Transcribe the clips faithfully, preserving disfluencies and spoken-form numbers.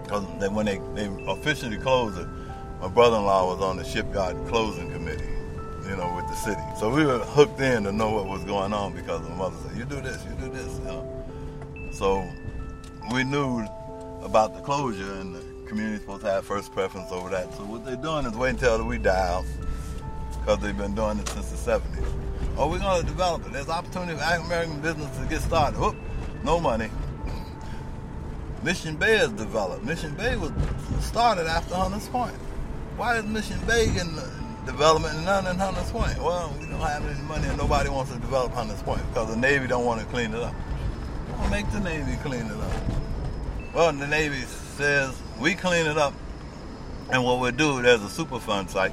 Because they, when they, they officially closed it, my brother-in-law was on the shipyard closing committee, you know, with the city. So we were hooked in to know what was going on because my mother said, you do this, you do this, you know. So we knew about the closure, and the community's supposed to have first preference over that. So what they're doing is waiting until we die out, because they've been doing it since the seventies. Oh, we're going to develop it. There's opportunity for African-American business to get started. Whoop, no money. Mission Bay is developed. Mission Bay was started after Hunters Point. Why is Mission Bay in development and none in Hunters Point? Well, we don't have any money and nobody wants to develop Hunters Point because the Navy don't want to clean it up. Well, make the Navy clean it up. Well, the Navy says, we clean it up, and what we'll do, there's a Superfund site,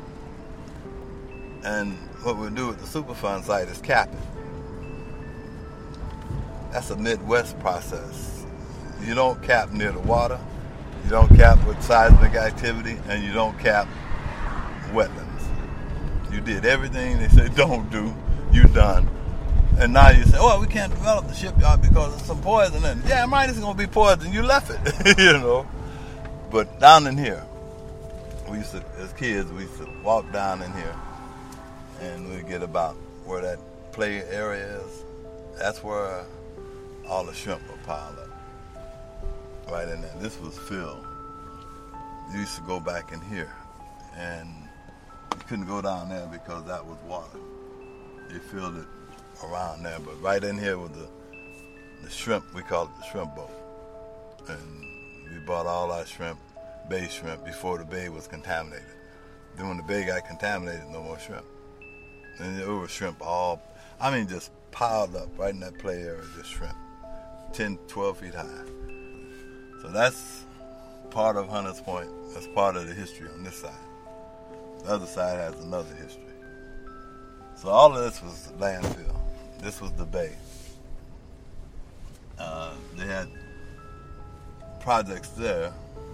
and what we'll do with the Superfund site is cap it. That's a Midwest process. You don't cap near the water, you don't cap with seismic activity, and you don't cap wetlands. You did everything they said don't do, you done. And now you say, oh, we can't develop the shipyard because there's some poison in it. Yeah, right, it's going to be poison. You left it, you know. But down in here, we used to, as kids, we used to walk down in here, and we'd get about where that play area is. That's where all the shrimp were piled up, right in there. This was filled. You used to go back in here, and you couldn't go down there because that was water. They filled it around there, but right in here was the the shrimp. We called it the shrimp boat, and we bought all our shrimp, bay shrimp, before the bay was contaminated. Then when the bay got contaminated, no more shrimp. And there were shrimp all, I mean, just piled up right in that play area, just shrimp, ten, twelve feet high. So that's part of Hunters Point. That's part of the history on this side. The other side has another history. So all of this was landfill. This was the bay. Uh, they had projects there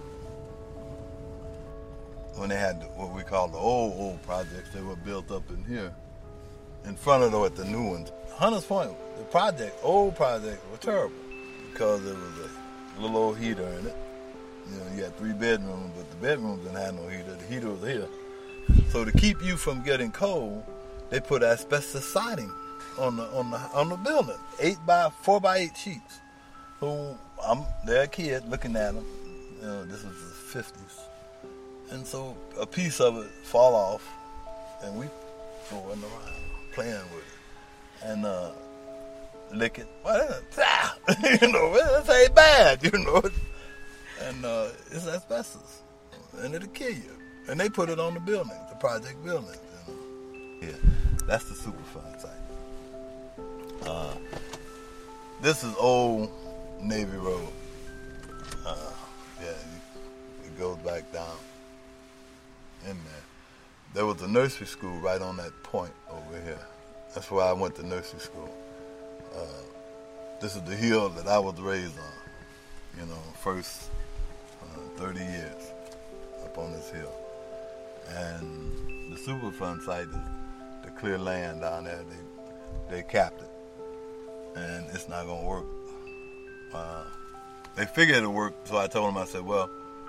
when they had what we call the old, old projects. They were built up in here in front of the, the new ones. Hunters Point, the project, old projects were terrible because there was a little old heater in it. You know, you had three bedrooms, but the bedrooms didn't have no heater. The heater was here. So to keep you from getting cold, they put asbestos siding on the on the on the building, eight by four by eight sheets. So I'm there, a kid looking at them. You know, this was the fifties, and so a piece of it fall off, and we throwing around, playing with it, and uh, lick it. Well, ah, you know, this ain't bad, you know. And uh, it's asbestos, and it'll kill you. And they put it on the building, the project building. You know. Yeah, that's the Superfund site. Uh, this is old Navy Road. Uh, yeah, it goes back down in there. There was a nursery school right on that point over here. That's where I went to nursery school. Uh, this is the hill that I was raised on. You know, first uh, thirty years up on this hill. And the Superfund site is the clear land down there. They they capped it, and it's not gonna work. Uh, they figured it'll work, so I told them, I said, well,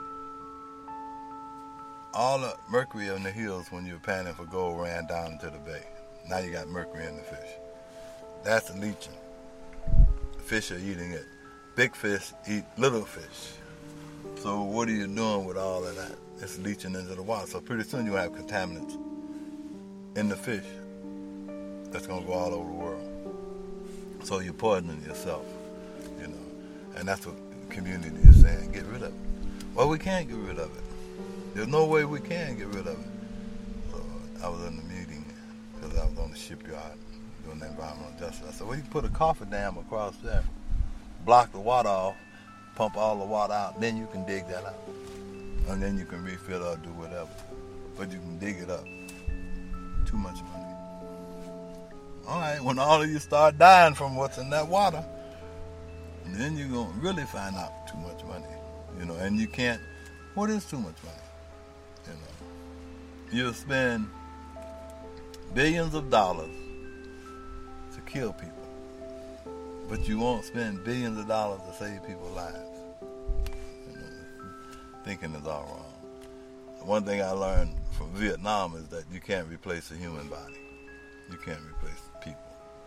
all the mercury in the hills when you were panning for gold ran down into the bay. Now you got mercury in the fish. That's leaching. The fish are eating it. Big fish eat little fish. So what are you doing with all of that? It's leaching into the water. So pretty soon you'll have contaminants in the fish that's going to go all over the world. So you're poisoning yourself, you know. And that's what the community is saying, get rid of it. Well, we can't get rid of it. There's no way we can get rid of it. So I was in the meeting because I was on the shipyard doing the environmental justice. I said, well, you can put a cofferdam across there, block the water off, pump all the water out, then you can dig that out. And then you can refill or do whatever. But you can dig it up. Too much money. All right, when all of you start dying from what's in that water, then you're going to really find out too much money. You know, and you can't, what is too much money? You know, you'll spend billions of dollars to kill people, but you won't spend billions of dollars to save people's lives. You know, thinking is all wrong. One thing I learned from Vietnam is that you can't replace a human body. You can't replace people.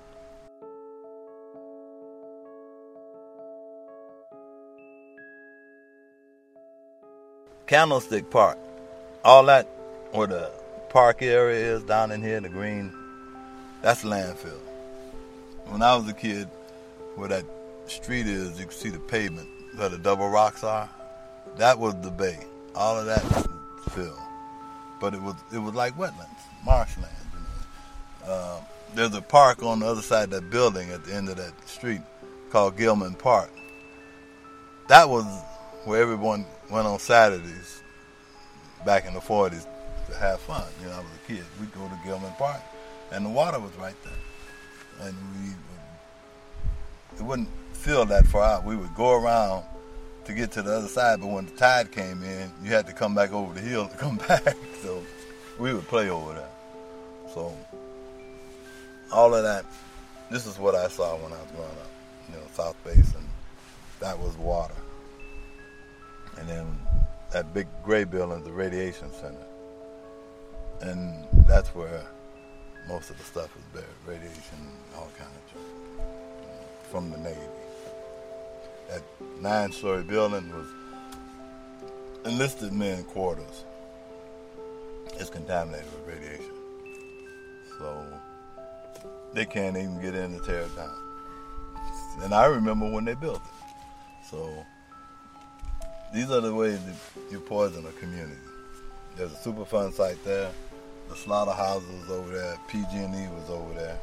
Candlestick Park, all that where the park area is down in here, the green, that's landfill. When I was a kid, where that street is, you can see the pavement where the double rocks are. That was the bay. All of that was fill, but it was it was like wetlands, marshland. You know. Uh, there's a park on the other side of that building at the end of that street called Gilman Park. That was where everyone went on Saturdays back in the forties to have fun. You know, I was a kid. We'd go to Gilman Park, and the water was right there, and we would, it wouldn't fill that far out. We would go around to get to the other side, but when the tide came in, you had to come back over the hill to come back. So we would play over there. So all of that, this is what I saw when I was growing up. You know, South Basin, that was water. And then that big gray building is the radiation center. And that's where most of the stuff is buried, radiation, all kind of junk, you know, from the Navy. That nine-story building was enlisted men quarters. It's contaminated with radiation. So they can't even get in to tear it down. And I remember when they built it. So these are the ways that you poison a community. There's a Superfund site there. The slaughterhouse was over there. P G and E was over there.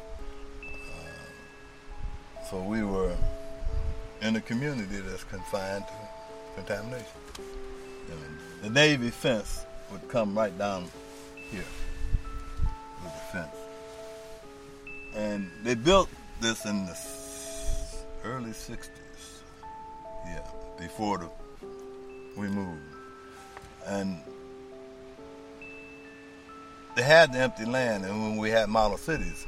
Uh, so we were in a community that's confined to contamination. You know, the Navy fence would come right down here with the fence. And they built this in the early sixties. Yeah, before the, we moved. And they had the empty land, and when we had model cities,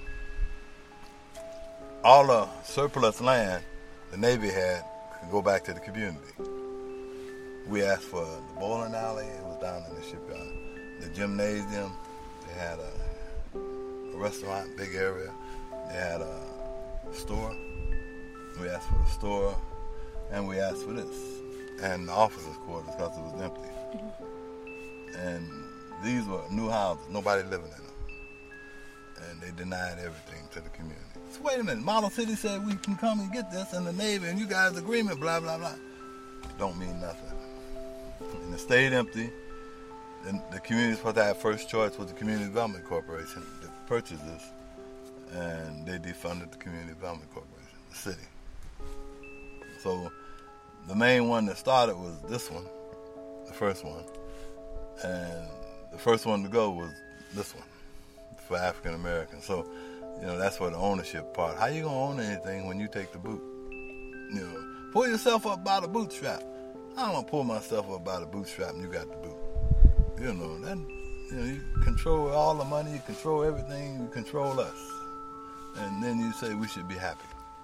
all the surplus land the Navy had could go back to the community. We asked for the bowling alley, it was down in the shipyard. The gymnasium, they had a, a restaurant, big area. They had a store. We asked for the store, and we asked for this, and the officers' quarters because it was empty. Mm-hmm. And these were new houses, nobody living in them. And they denied everything to the community. So wait a minute, Model City said we can come and get this in the Navy and you guys agreement, blah, blah, blah. Don't mean nothing. And it stayed empty. And the community was supposed to have first choice with the Community Development Corporation that purchased this. And they defunded the Community Development Corporation, the city. So the main one that started was this one, the first one. And the first one to go was this one for African Americans. So, you know, that's where the ownership part. How you gonna own anything when you take the boot? You know, pull yourself up by the bootstrap. I don't want to pull myself up by the bootstrap and you got the boot. You know, that, you know, you control all the money, you control everything, you control us. And then you say we should be happy.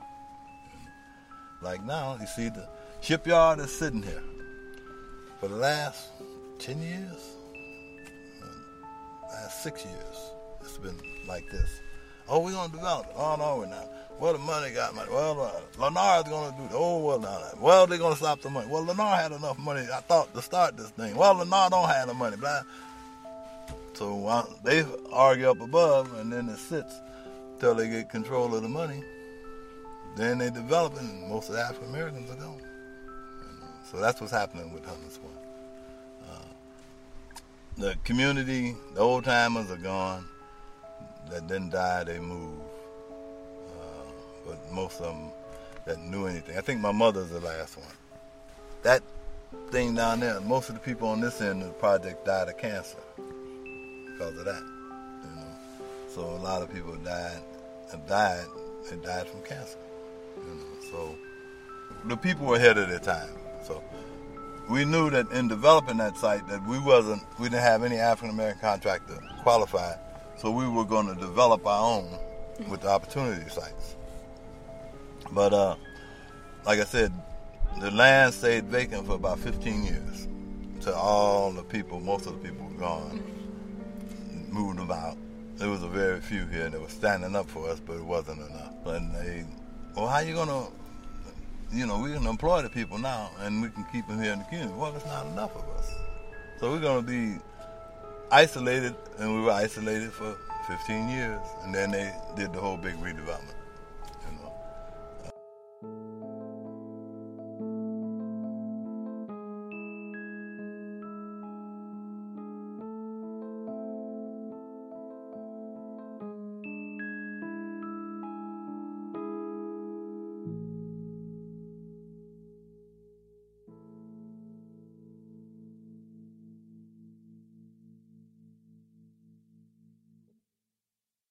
Like now, you see the shipyard is sitting here. For the last ten years, last six years, it's been like this. Oh, we're going to develop it. Oh, no, we're not. Well, the money got money. Well, uh, Lennar's going to do that. Oh, well, no. Well, they're going to stop the money. Well, Lennar had enough money, I thought, to start this thing. Well, Lennar don't have the money, blah. So uh, they argue up above, and then it sits till they get control of the money. Then they develop it, and most of the African Americans are gone. You know? So that's what's happening with Hunters Point. Uh, the community, the old timers are gone. That didn't die, they moved. Uh, but most of them that knew anything. I think my mother's the last one. That thing down there, most of the people on this end of the project died of cancer because of that. You know, so a lot of people died, have died, they died from cancer. You know, so the people were ahead of their time. So we knew that in developing that site that we wasn't, we didn't have any African American contractor qualified. So we were going to develop our own with the opportunity sites. But uh, like I said, the land stayed vacant for about fifteen years. to all the people, most of the people were gone, moved them out. There was a very few here that were standing up for us, but it wasn't enough. And they, well, how you gonna, you know, we can employ the people now, and we can keep them here in the community. Well, it's not enough of us. So we're gonna be isolated, and we were isolated for fifteen years, and then they did the whole big redevelopment.